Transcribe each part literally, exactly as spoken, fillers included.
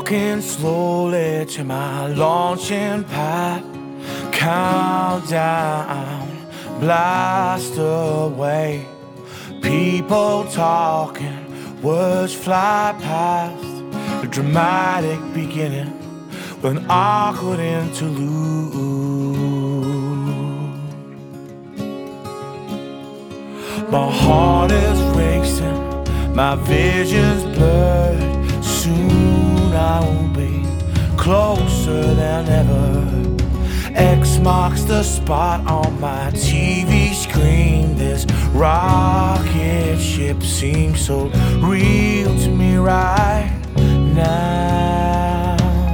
Walking slowly to my launching pad. Countdown, blast away. People talking, words fly past. A dramatic beginning with an awkward interlude. My heart is racing, my vision's blurred. Soon I will be closer than ever. X marks the spot on my T V screen. This rocket ship seems so real to me right now.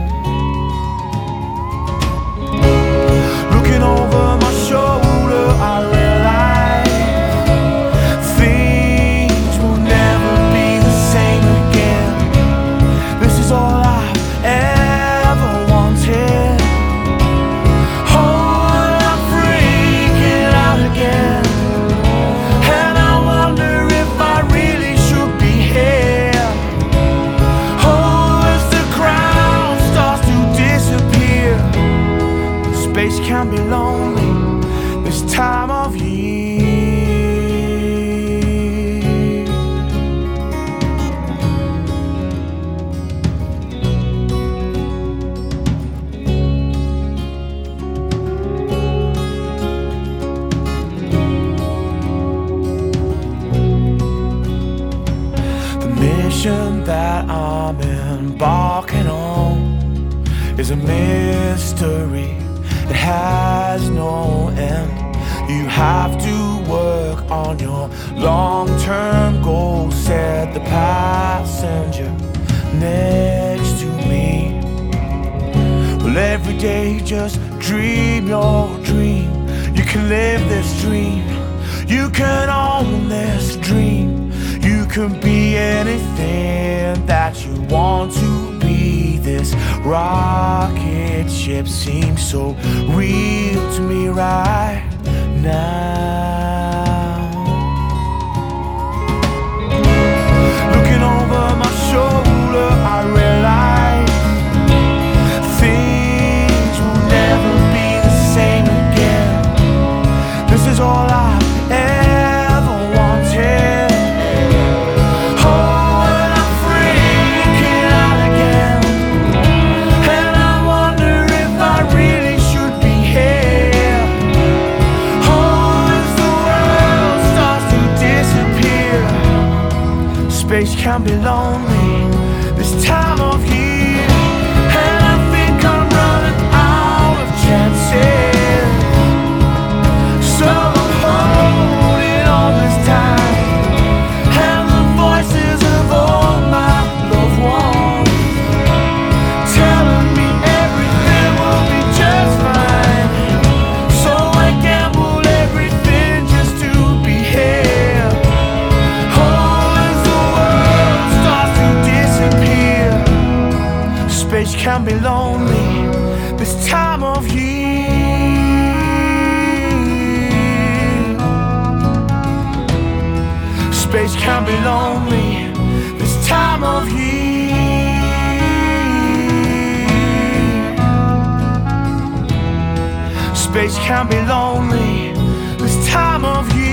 Looking over my shoulder, I realize things will never be the same again. This is all I've ever wanted. Space can be lonely this time of year. The mission that I'm embarking on is a mystery. It has no end. You have to work on your long-term goals, said the passenger next to me. Well, every day just dream your dream. You can live this dream. You can own this dream. You can be anything that you want to be. This rocket ship seems so real to me right now. Looking over my shoulder, I realize things will never be the same again. This is all I've ever wanted. Space can be lonely this time of year, and I think I'm running out of chances. So I'm holding on this time, and the voices of all my loved ones telling me everything will be just fine. So I gamble everything just to be here. Space can be lonely this time of year. Space can be lonely this time of year. Space can be lonely this time of year.